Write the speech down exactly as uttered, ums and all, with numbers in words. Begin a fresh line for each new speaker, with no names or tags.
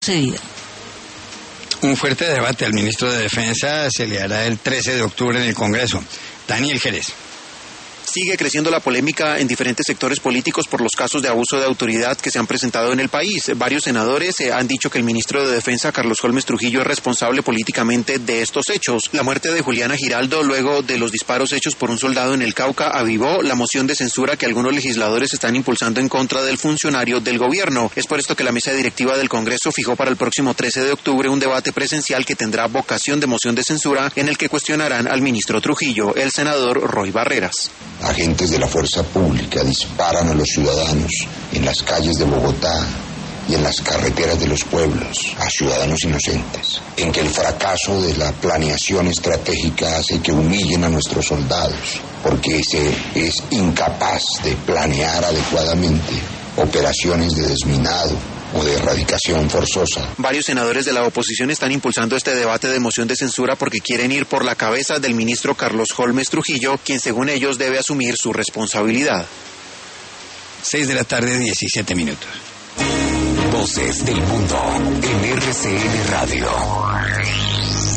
seguida.
Un fuerte debate al ministro de Defensa se le hará el trece de octubre en el Congreso. Daniel Jerez.
Sigue creciendo la polémica en diferentes sectores políticos por los casos de abuso de autoridad que se han presentado en el país. Varios senadores eh, han dicho que el ministro de Defensa, Carlos Holmes Trujillo, es responsable políticamente de estos hechos. La muerte de Juliana Giraldo, luego de los disparos hechos por un soldado en el Cauca, avivó la moción de censura que algunos legisladores están impulsando en contra del funcionario del gobierno. Es por esto que la mesa directiva del Congreso fijó para el próximo trece de octubre un debate presencial que tendrá vocación de moción de censura, en el que cuestionarán al ministro Trujillo, el senador Roy Barreras.
Agentes de la fuerza pública disparan a los ciudadanos en las calles de Bogotá y en las carreteras de los pueblos, a ciudadanos inocentes, en que el fracaso de la planeación estratégica hace que humillen a nuestros soldados, porque se es incapaz de planear adecuadamente operaciones de desminado o de erradicación forzosa.
Varios senadores de la oposición están impulsando este debate de moción de censura porque quieren ir por la cabeza del ministro Carlos Holmes Trujillo, quien según ellos debe asumir su responsabilidad.
Seis de la tarde, diecisiete minutos.
Voces del mundo en R C N Radio.